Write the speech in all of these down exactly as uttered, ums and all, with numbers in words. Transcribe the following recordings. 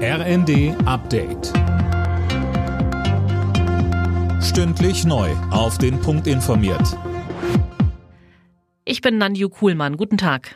R N D Update. Stündlich neu auf den Punkt informiert. Ich bin Nanju Kuhlmann. Guten Tag.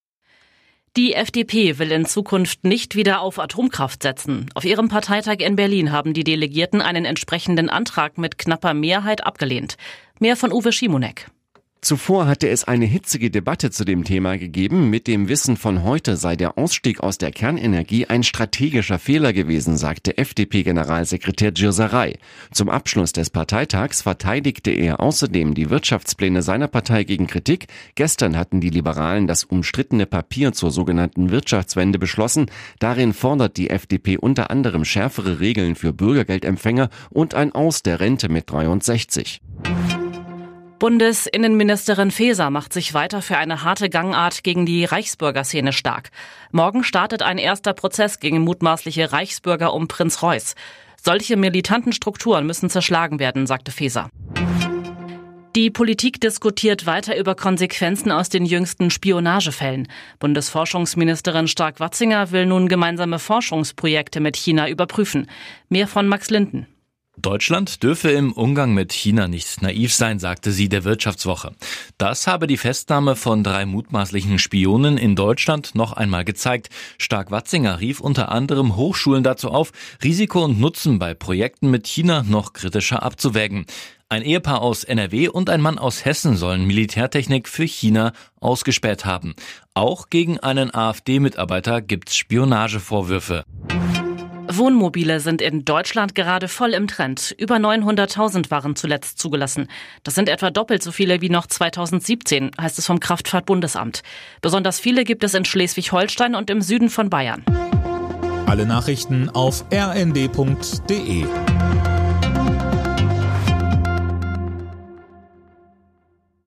Die F D P will in Zukunft nicht wieder auf Atomkraft setzen. Auf ihrem Parteitag in Berlin haben die Delegierten einen entsprechenden Antrag mit knapper Mehrheit abgelehnt. Mehr von Uwe Schimonek. Zuvor hatte es eine hitzige Debatte zu dem Thema gegeben. Mit dem Wissen von heute sei der Ausstieg aus der Kernenergie ein strategischer Fehler gewesen, sagte F D P-Generalsekretär Gilsaray. Zum Abschluss des Parteitags verteidigte er außerdem die Wirtschaftspläne seiner Partei gegen Kritik. Gestern hatten die Liberalen das umstrittene Papier zur sogenannten Wirtschaftswende beschlossen. Darin fordert die F D P unter anderem schärfere Regeln für Bürgergeldempfänger und ein Aus der Rente mit dreiundsechzig. Bundesinnenministerin Faeser macht sich weiter für eine harte Gangart gegen die Reichsbürgerszene stark. Morgen startet ein erster Prozess gegen mutmaßliche Reichsbürger um Prinz Reuß. Solche militanten Strukturen müssen zerschlagen werden, sagte Faeser. Die Politik diskutiert weiter über Konsequenzen aus den jüngsten Spionagefällen. Bundesforschungsministerin Stark-Watzinger will nun gemeinsame Forschungsprojekte mit China überprüfen. Mehr von Max Linden. Deutschland dürfe im Umgang mit China nicht naiv sein, sagte sie der Wirtschaftswoche. Das habe die Festnahme von drei mutmaßlichen Spionen in Deutschland noch einmal gezeigt. Stark-Watzinger rief unter anderem Hochschulen dazu auf, Risiko und Nutzen bei Projekten mit China noch kritischer abzuwägen. Ein Ehepaar aus N R W und ein Mann aus Hessen sollen Militärtechnik für China ausgespäht haben. Auch gegen einen AfD-Mitarbeiter gibt's Spionagevorwürfe. Wohnmobile sind in Deutschland gerade voll im Trend. Über neunhunderttausend waren zuletzt zugelassen. Das sind etwa doppelt so viele wie noch zweitausendsiebzehn, heißt es vom Kraftfahrtbundesamt. Besonders viele gibt es in Schleswig-Holstein und im Süden von Bayern. Alle Nachrichten auf r n d punkt d e.